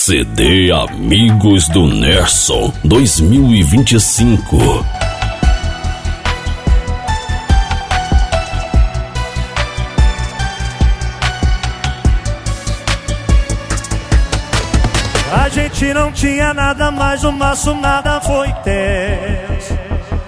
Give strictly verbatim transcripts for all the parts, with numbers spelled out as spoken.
C D Amigos do Nerson dois mil e vinte e cinco. A gente não tinha nada, mas o nosso nada foi tenso.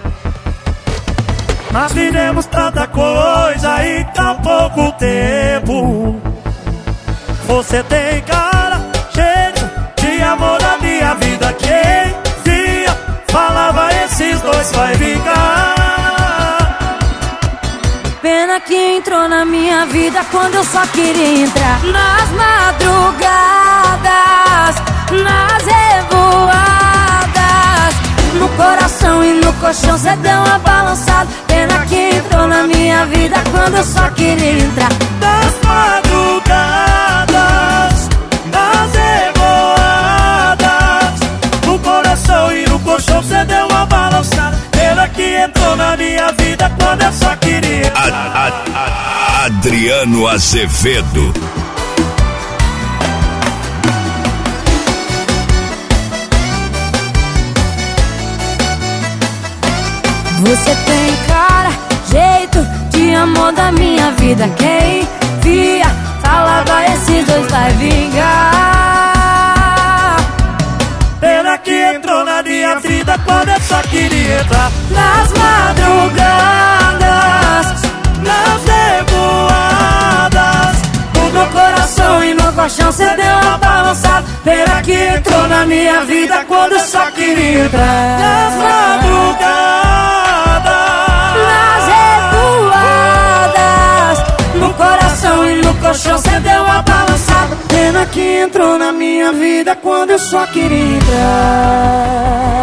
Mas vivemos tanta coisa em tão pouco tempo. Você tem cara, jeito de amor na minha vida. Quem via, falava esses dois vai vingar. Pena que entrou na minha vida quando eu só queria entrar. Nas madrugadas, nas revoadas, no coração e no colchão cê deu uma balançada. Pena que entrou na minha vida quando eu só queria entrar. Nas madrugadas, nas revoadas, no coração e no colchão cê deu uma balançada. Pena que entrou na minha vida quando eu só queria entrar. A, a, a, Adriano Azevedo. Você tem cara, jeito de amor da minha vida. Quem via, falava esses dois vai vingar. Pena que entrou na minha vida quando eu só queria entrar. Nas madrugadas, nas revoadas, no meu coração e no colchão cê deu uma balançada. Pena que entrou na minha vida quando eu só queria entrar. nas madrugadas, no coração e no colchão cê deu uma balançada. Pena que entrou na minha vida quando eu só queria entrar.